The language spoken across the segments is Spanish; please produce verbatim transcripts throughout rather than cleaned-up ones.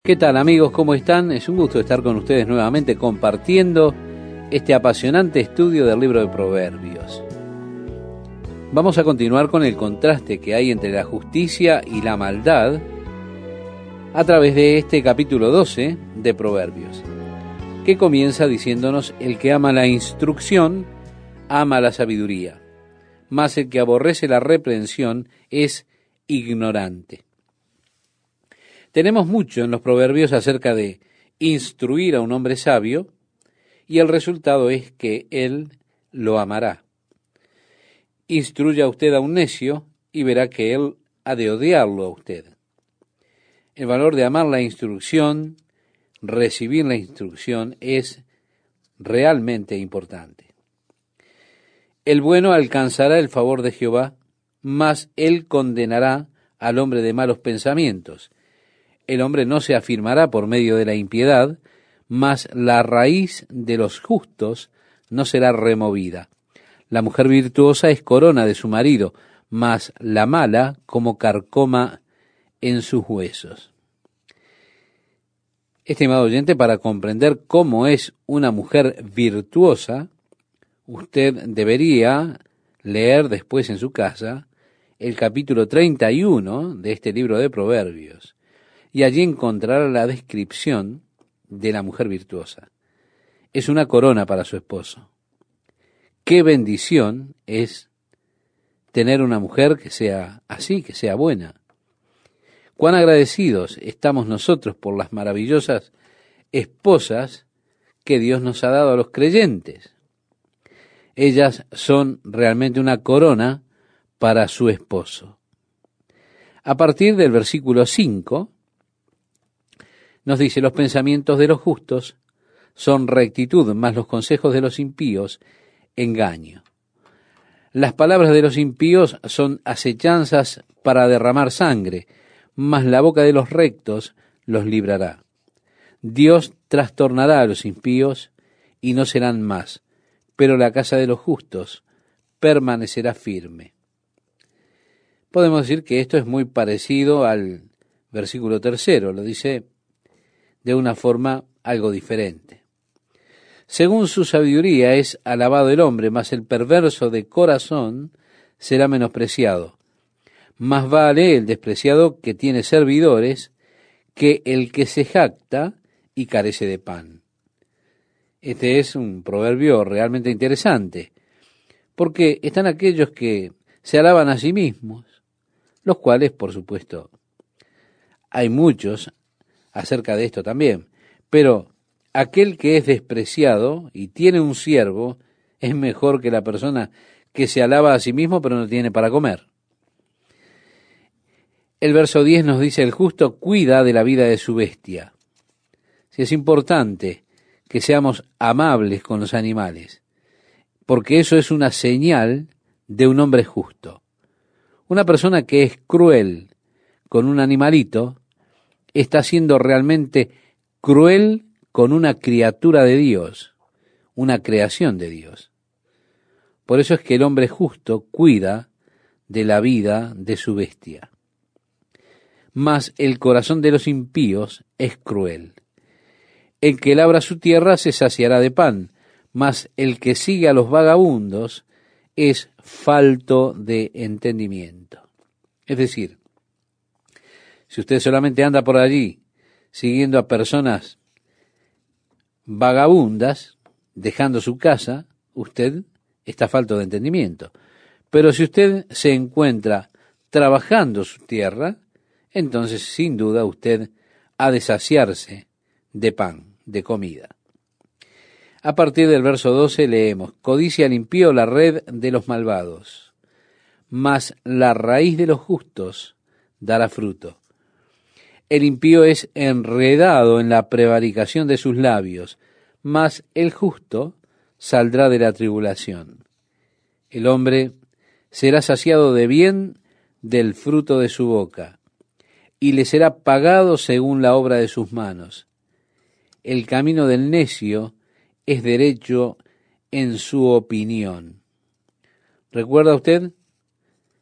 ¿Qué tal, amigos? ¿Cómo están? Es un gusto estar con ustedes nuevamente compartiendo este apasionante estudio del libro de Proverbios. Vamos a continuar con el contraste que hay entre la justicia y la maldad a través de este capítulo doce de Proverbios, que comienza diciéndonos: el que ama la instrucción, ama la sabiduría, mas el que aborrece la reprensión es ignorante. Tenemos mucho en los proverbios acerca de instruir a un hombre sabio, y el resultado es que él lo amará. Instruya usted a un necio y verá que él ha de odiarlo a usted. El valor de amar la instrucción, recibir la instrucción, es realmente importante. El bueno alcanzará el favor de Jehová, mas él condenará al hombre de malos pensamientos. El hombre no se afirmará por medio de la impiedad, mas la raíz de los justos no será removida. La mujer virtuosa es corona de su marido, mas la mala como carcoma en sus huesos. Estimado oyente, para comprender cómo es una mujer virtuosa, usted debería leer después en su casa el capítulo treinta y uno de este libro de Proverbios. Y allí encontrará la descripción de la mujer virtuosa. Es una corona para su esposo. Qué bendición es tener una mujer que sea así, que sea buena. Cuán agradecidos estamos nosotros por las maravillosas esposas que Dios nos ha dado a los creyentes. Ellas son realmente una corona para su esposo. A partir del versículo cinco, nos dice: los pensamientos de los justos son rectitud, mas los consejos de los impíos, engaño. Las palabras de los impíos son acechanzas para derramar sangre, mas la boca de los rectos los librará. Dios trastornará a los impíos y no serán más, pero la casa de los justos permanecerá firme. Podemos decir que esto es muy parecido al versículo tercero, lo dice de una forma algo diferente. Según su sabiduría es alabado el hombre, mas el perverso de corazón será menospreciado. Más vale el despreciado que tiene servidores que el que se jacta y carece de pan. Este es un proverbio realmente interesante, porque están aquellos que se alaban a sí mismos, los cuales, por supuesto, hay muchos acerca de esto también, pero aquel que es despreciado y tiene un siervo es mejor que la persona que se alaba a sí mismo pero no tiene para comer. El verso diez nos dice: el justo cuida de la vida de su bestia. Sí, es importante que seamos amables con los animales, porque eso es una señal de un hombre justo. Una persona que es cruel con un animalito está siendo realmente cruel con una criatura de Dios, una creación de Dios. Por eso es que el hombre justo cuida de la vida de su bestia. Mas el corazón de los impíos es cruel. El que labra su tierra se saciará de pan, mas el que sigue a los vagabundos es falto de entendimiento. Es decir, si usted solamente anda por allí siguiendo a personas vagabundas, dejando su casa, usted está falto de entendimiento. Pero si usted se encuentra trabajando su tierra, entonces sin duda usted ha de saciarse de pan, de comida. A partir del verso doce leemos: codicia al impío la red de los malvados, mas la raíz de los justos dará fruto. El impío es enredado en la prevaricación de sus labios, mas el justo saldrá de la tribulación. El hombre será saciado de bien del fruto de su boca, y le será pagado según la obra de sus manos. El camino del necio es derecho en su opinión. ¿Recuerda usted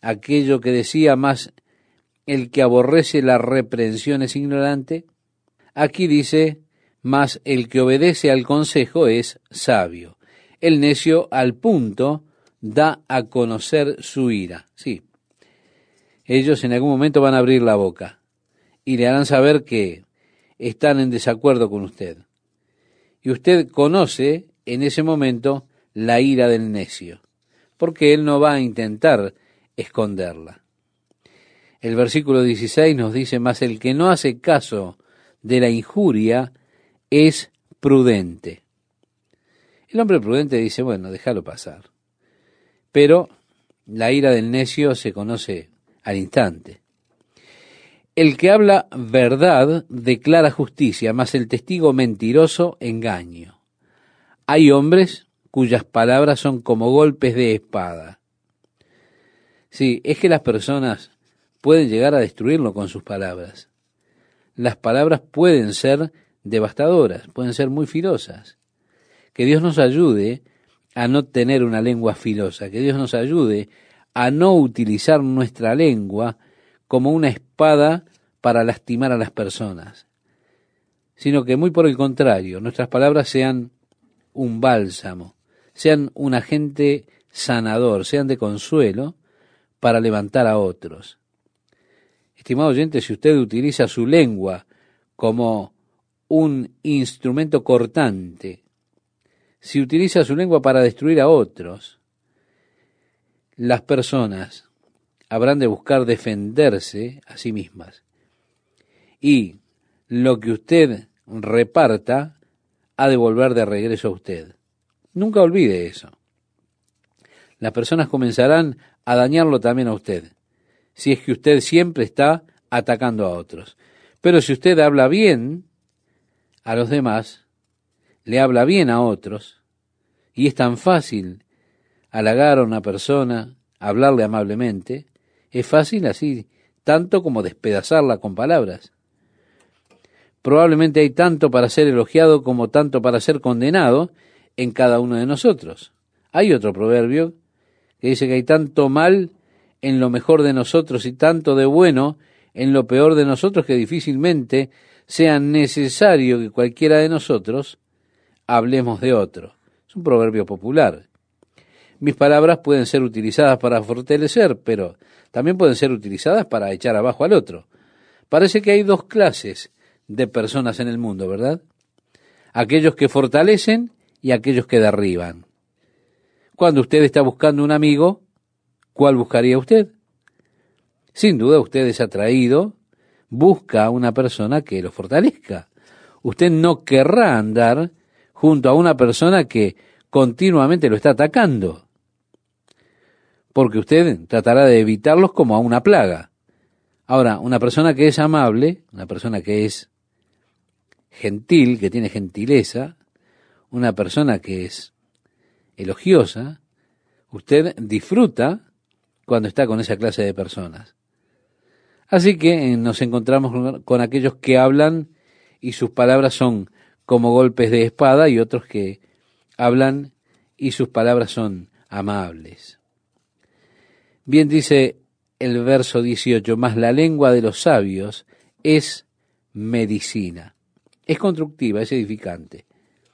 aquello que decía: más el que aborrece la reprensión es ignorante? Aquí dice, mas el que obedece al consejo es sabio. El necio al punto da a conocer su ira. Sí, ellos en algún momento van a abrir la boca y le harán saber que están en desacuerdo con usted. Y usted conoce en ese momento la ira del necio, porque él no va a intentar esconderla. El versículo dieciséis nos dice, mas el que no hace caso de la injuria es prudente. El hombre prudente dice, bueno, déjalo pasar. Pero la ira del necio se conoce al instante. El que habla verdad declara justicia, mas el testigo mentiroso engaño. Hay hombres cuyas palabras son como golpes de espada. Sí, es que las personas pueden llegar a destruirlo con sus palabras. Las palabras pueden ser devastadoras, pueden ser muy filosas. Que Dios nos ayude a no tener una lengua filosa, que Dios nos ayude a no utilizar nuestra lengua como una espada para lastimar a las personas, sino que muy por el contrario, nuestras palabras sean un bálsamo, sean un agente sanador, sean de consuelo para levantar a otros. Estimado oyente, si usted utiliza su lengua como un instrumento cortante, si utiliza su lengua para destruir a otros, las personas habrán de buscar defenderse a sí mismas. Y lo que usted reparta ha de volver de regreso a usted. Nunca olvide eso. Las personas comenzarán a dañarlo también a usted, si es que usted siempre está atacando a otros. Pero si usted habla bien a los demás, le habla bien a otros, y es tan fácil halagar a una persona, hablarle amablemente, es fácil así, tanto como despedazarla con palabras. Probablemente hay tanto para ser elogiado como tanto para ser condenado en cada uno de nosotros. Hay otro proverbio que dice que hay tanto mal en lo mejor de nosotros y tanto de bueno en lo peor de nosotros que difícilmente sea necesario que cualquiera de nosotros hablemos de otro. Es un proverbio popular. Mis palabras pueden ser utilizadas para fortalecer, pero también pueden ser utilizadas para echar abajo al otro. Parece que hay dos clases de personas en el mundo, ¿verdad? Aquellos que fortalecen y aquellos que derriban. Cuando usted está buscando un amigo, ¿cuál buscaría usted? Sin duda usted es atraído, busca a una persona que lo fortalezca. Usted no querrá andar junto a una persona que continuamente lo está atacando, porque usted tratará de evitarlos como a una plaga. Ahora, una persona que es amable, una persona que es gentil, que tiene gentileza, una persona que es elogiosa, usted disfruta cuando está con esa clase de personas. Así que nos encontramos con aquellos que hablan y sus palabras son como golpes de espada y otros que hablan y sus palabras son amables. Bien dice el verso dieciocho, mas la lengua de los sabios es medicina. Es constructiva, es edificante.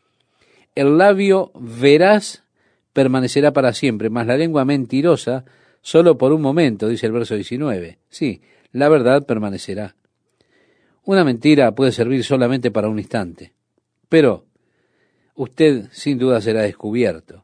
El labio veraz permanecerá para siempre, mas la lengua mentirosa solo por un momento, dice el verso diecinueve. Sí, la verdad permanecerá. Una mentira puede servir solamente para un instante, pero usted sin duda será descubierto.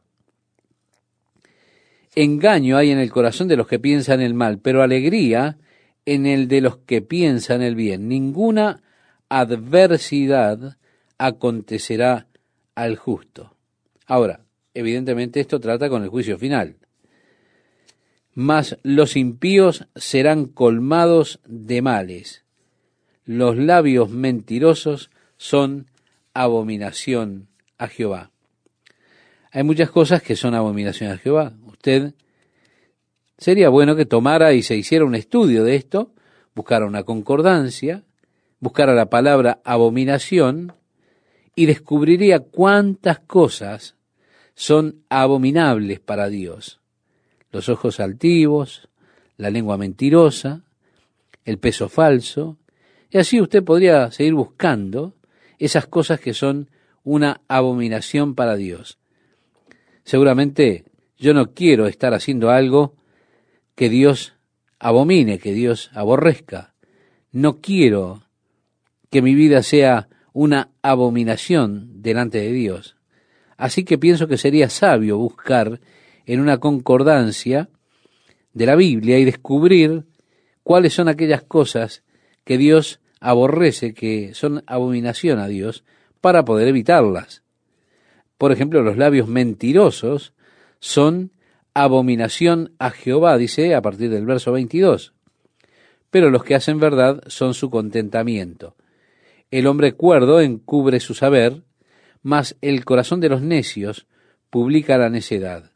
Engaño hay en el corazón de los que piensan el mal, pero alegría en el de los que piensan el bien. Ninguna adversidad acontecerá al justo. Ahora, evidentemente esto trata con el juicio final. Mas los impíos serán colmados de males. Los labios mentirosos son abominación a Jehová. Hay muchas cosas que son abominación a Jehová. Usted sería bueno que tomara y se hiciera un estudio de esto, buscara una concordancia, buscara la palabra abominación y descubriría cuántas cosas son abominables para Dios. Los ojos altivos, la lengua mentirosa, el peso falso. Y así usted podría seguir buscando esas cosas que son una abominación para Dios. Seguramente yo no quiero estar haciendo algo que Dios abomine, que Dios aborrezca. No quiero que mi vida sea una abominación delante de Dios. Así que pienso que sería sabio buscar en una concordancia de la Biblia y descubrir cuáles son aquellas cosas que Dios aborrece, que son abominación a Dios, para poder evitarlas. Por ejemplo, los labios mentirosos son abominación a Jehová, dice a partir del verso veintidós. Pero los que hacen verdad son su contentamiento. El hombre cuerdo encubre su saber, mas el corazón de los necios publica la necedad.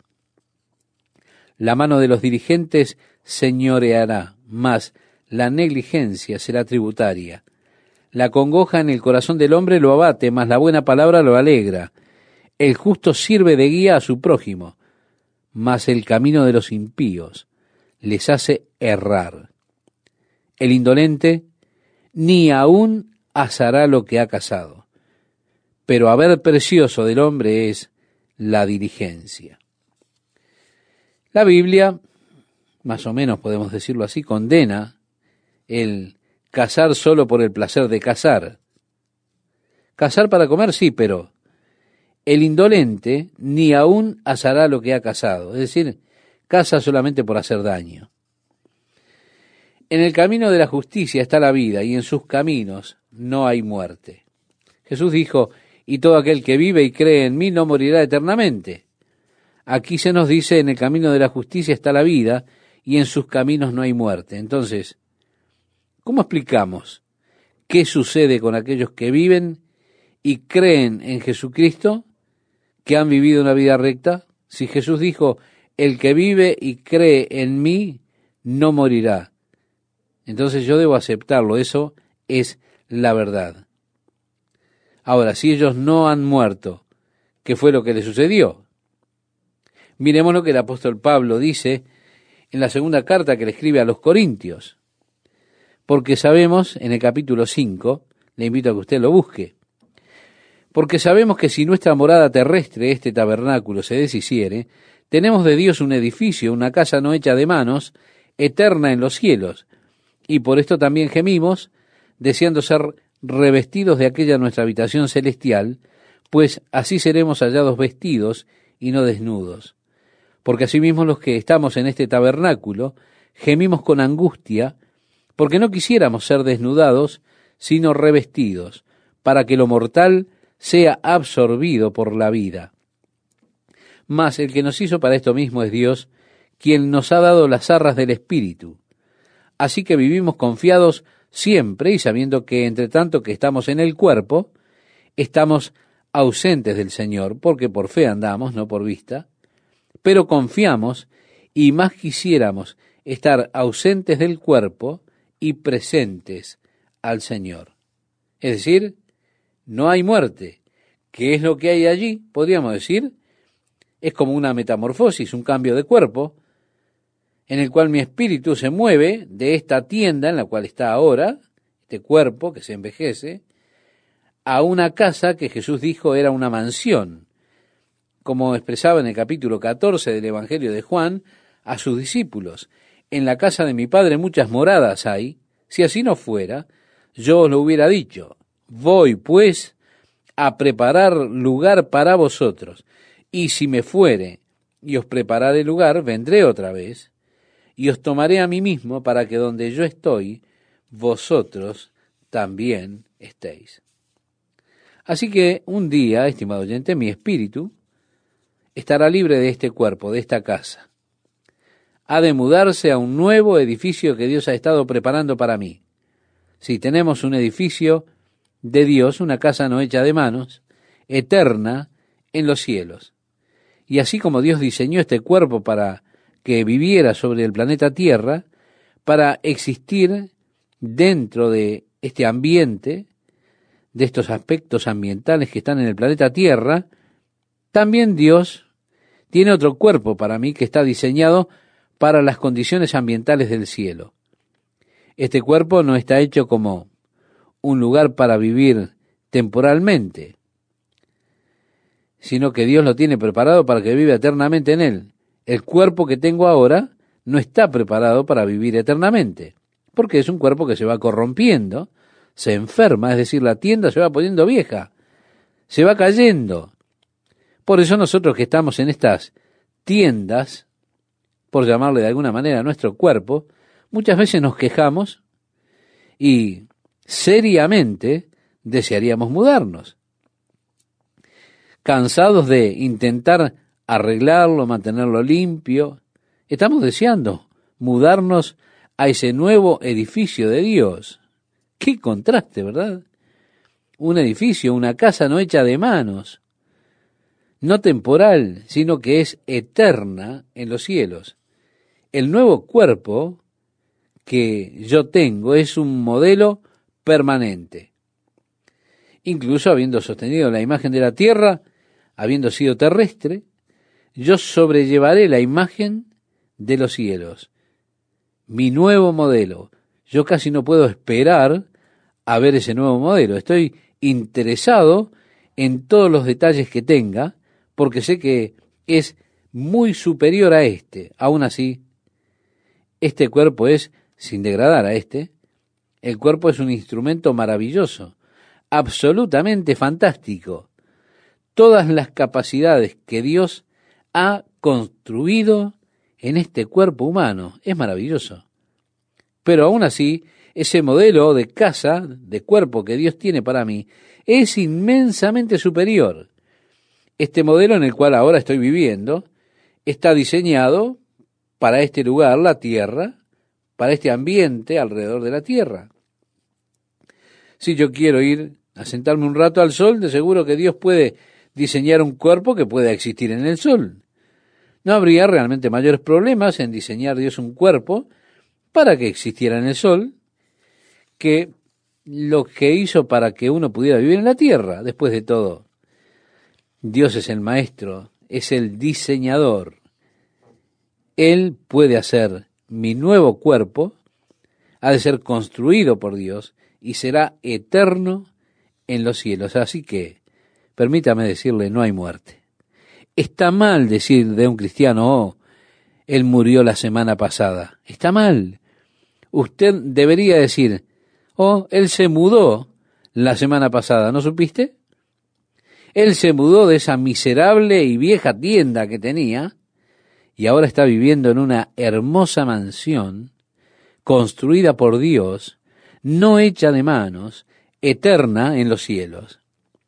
La mano de los diligentes señoreará, mas la negligencia será tributaria. La congoja en el corazón del hombre lo abate, mas la buena palabra lo alegra. El justo sirve de guía a su prójimo, mas el camino de los impíos les hace errar. El indolente ni aún asará lo que ha cazado, pero haber precioso del hombre es la diligencia. La Biblia, más o menos podemos decirlo así, condena el cazar solo por el placer de cazar. Cazar para comer, sí, pero el indolente ni aún asará lo que ha cazado, es decir, caza solamente por hacer daño. En el camino de la justicia está la vida, y en sus caminos no hay muerte. Jesús dijo, y todo aquel que vive y cree en mí no morirá eternamente. Aquí se nos dice, en el camino de la justicia está la vida, y en sus caminos no hay muerte. Entonces, ¿cómo explicamos qué sucede con aquellos que viven y creen en Jesucristo, que han vivido una vida recta? Si Jesús dijo, el que vive y cree en mí no morirá, entonces yo debo aceptarlo, eso es la verdad. Ahora, si ellos no han muerto, ¿qué fue lo que les sucedió? Miremos lo que el apóstol Pablo dice en la segunda carta que le escribe a los Corintios. Porque sabemos, en el capítulo cinco, le invito a que usted lo busque, porque sabemos que si nuestra morada terrestre, este tabernáculo, se deshiciere, tenemos de Dios un edificio, una casa no hecha de manos, eterna en los cielos, y por esto también gemimos, deseando ser revestidos de aquella nuestra habitación celestial, pues así seremos hallados vestidos y no desnudos. Porque asimismo los que estamos en este tabernáculo, gemimos con angustia, porque no quisiéramos ser desnudados, sino revestidos, para que lo mortal sea absorbido por la vida. Mas el que nos hizo para esto mismo es Dios, quien nos ha dado las arras del Espíritu. Así que vivimos confiados siempre y sabiendo que entre tanto que estamos en el cuerpo, estamos ausentes del Señor, porque por fe andamos, no por vista, pero confiamos y más quisiéramos estar ausentes del cuerpo y presentes al Señor. Es decir, no hay muerte. ¿Qué es lo que hay allí? Podríamos decir, es como una metamorfosis, un cambio de cuerpo, en el cual mi espíritu se mueve de esta tienda en la cual está ahora, este cuerpo que se envejece, a una casa que Jesús dijo era una mansión, como expresaba en el capítulo catorce del Evangelio de Juan a sus discípulos. En la casa de mi Padre muchas moradas hay, si así no fuera, yo os lo hubiera dicho. Voy, pues, a preparar lugar para vosotros, y si me fuere y os prepararé lugar, vendré otra vez, y os tomaré a mí mismo para que donde yo estoy, vosotros también estéis. Así que un día, estimado oyente, mi espíritu estará libre de este cuerpo, de esta casa. Ha de mudarse a un nuevo edificio que Dios ha estado preparando para mí. Si tenemos un edificio de Dios, una casa no hecha de manos, eterna en los cielos. Y así como Dios diseñó este cuerpo para que viviera sobre el planeta Tierra, para existir dentro de este ambiente, de estos aspectos ambientales que están en el planeta Tierra, también Dios tiene otro cuerpo para mí que está diseñado para las condiciones ambientales del cielo. Este cuerpo no está hecho como un lugar para vivir temporalmente, sino que Dios lo tiene preparado para que viva eternamente en él. El cuerpo que tengo ahora no está preparado para vivir eternamente, porque es un cuerpo que se va corrompiendo, se enferma, es decir, la tienda se va poniendo vieja, se va cayendo. Por eso nosotros que estamos en estas tiendas, por llamarle de alguna manera a nuestro cuerpo, muchas veces nos quejamos y seriamente desearíamos mudarnos, cansados de intentar arreglarlo, mantenerlo limpio. Estamos deseando mudarnos a ese nuevo edificio de Dios. ¡Qué contraste!, ¿verdad? Un edificio, una casa no hecha de manos, no temporal, sino que es eterna en los cielos. El nuevo cuerpo que yo tengo es un modelo permanente. Incluso habiendo sostenido la imagen de la tierra, habiendo sido terrestre, yo sobrellevaré la imagen de los cielos. Mi nuevo modelo. Yo casi no puedo esperar a ver ese nuevo modelo. Estoy interesado en todos los detalles que tenga, porque sé que es muy superior a este. Aún así, este cuerpo es, sin degradar a este, el cuerpo es un instrumento maravilloso, absolutamente fantástico. Todas las capacidades que Dios ha construido en este cuerpo humano, es maravilloso. Pero aún así, ese modelo de casa, de cuerpo que Dios tiene para mí, es inmensamente superior. Este modelo en el cual ahora estoy viviendo está diseñado para este lugar, la tierra, para este ambiente alrededor de la tierra. Si yo quiero ir a sentarme un rato al sol, de seguro que Dios puede diseñar un cuerpo que pueda existir en el sol. No habría realmente mayores problemas en diseñar Dios un cuerpo para que existiera en el sol que lo que hizo para que uno pudiera vivir en la tierra. Después de todo, Dios es el maestro, es el diseñador. Él puede hacer mi nuevo cuerpo, ha de ser construido por Dios y será eterno en los cielos. Así que, permítame decirle, no hay muerte. Está mal decir de un cristiano, oh, él murió la semana pasada. Está mal. Usted debería decir, oh, él se mudó la semana pasada, ¿no supiste? Él se mudó de esa miserable y vieja tienda que tenía y ahora está viviendo en una hermosa mansión construida por Dios, no hecha de manos, eterna en los cielos.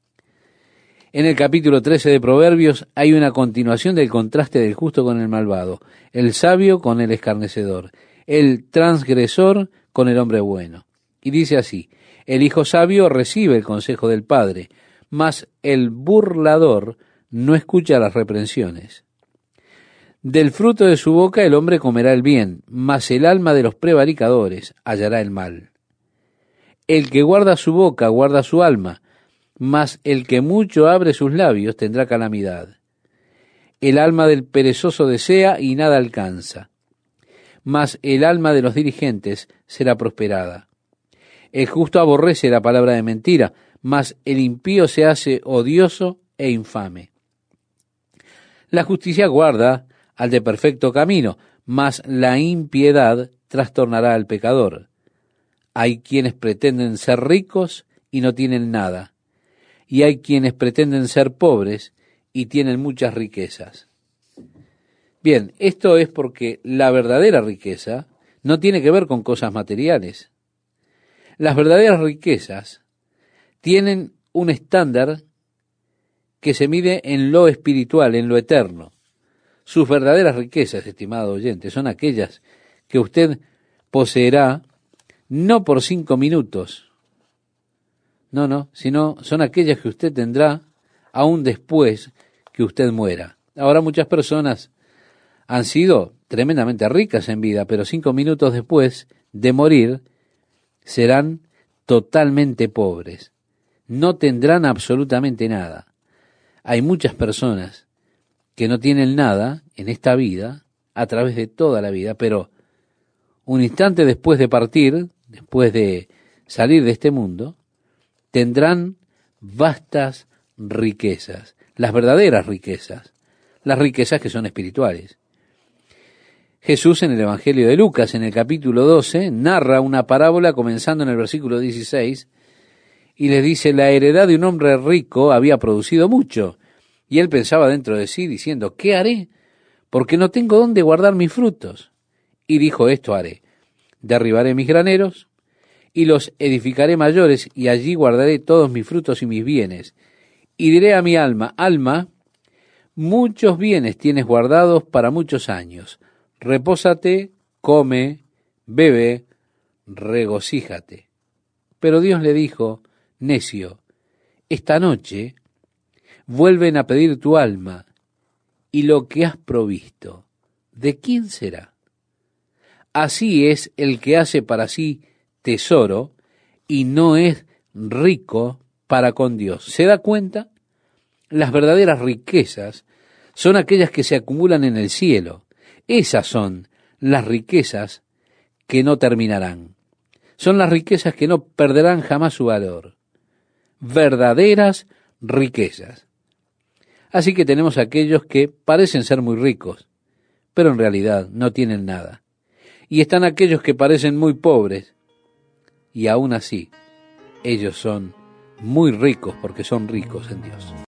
En el capítulo trece de Proverbios hay una continuación del contraste del justo con el malvado, el sabio con el escarnecedor, el transgresor con el hombre bueno. Y dice así, el hijo sabio recibe el consejo del padre, mas el burlador no escucha las reprensiones. Del fruto de su boca el hombre comerá el bien, mas el alma de los prevaricadores hallará el mal. El que guarda su boca guarda su alma, mas el que mucho abre sus labios tendrá calamidad. El alma del perezoso desea y nada alcanza, mas el alma de los diligentes será prosperada. El justo aborrece la palabra de mentira, mas el impío se hace odioso e infame. La justicia guarda al de perfecto camino, mas la impiedad trastornará al pecador. Hay quienes pretenden ser ricos y no tienen nada, y hay quienes pretenden ser pobres y tienen muchas riquezas. Bien, esto es porque la verdadera riqueza no tiene que ver con cosas materiales. Las verdaderas riquezas tienen un estándar que se mide en lo espiritual, en lo eterno. Sus verdaderas riquezas, estimado oyente, son aquellas que usted poseerá no por cinco minutos, no, no, sino son aquellas que usted tendrá aún después que usted muera. Ahora muchas personas han sido tremendamente ricas en vida, pero cinco minutos después de morir serán totalmente pobres. No tendrán absolutamente nada. Hay muchas personas que no tienen nada en esta vida, a través de toda la vida, pero un instante después de partir, después de salir de este mundo, tendrán vastas riquezas, las verdaderas riquezas, las riquezas que son espirituales. Jesús en el Evangelio de Lucas, en el capítulo doce, narra una parábola comenzando en el versículo dieciséis, y les dice: la heredad de un hombre rico había producido mucho, y él pensaba dentro de sí, diciendo: ¿qué haré? Porque no tengo dónde guardar mis frutos. Y dijo: esto haré, derribaré mis graneros, y los edificaré mayores, y allí guardaré todos mis frutos y mis bienes. Y diré a mi alma: alma, muchos bienes tienes guardados para muchos años. Repósate, come, bebe, regocíjate. Pero Dios le dijo: necio, esta noche vuelven a pedir tu alma, y lo que has provisto, ¿de quién será? Así es el que hace para sí tesoro y no es rico para con Dios. ¿Se da cuenta? Las verdaderas riquezas son aquellas que se acumulan en el cielo. Esas son las riquezas que no terminarán. Son las riquezas que no perderán jamás su valor. Verdaderas riquezas. Así que tenemos aquellos que parecen ser muy ricos, pero en realidad no tienen nada. Y están aquellos que parecen muy pobres, y aún así, ellos son muy ricos porque son ricos en Dios.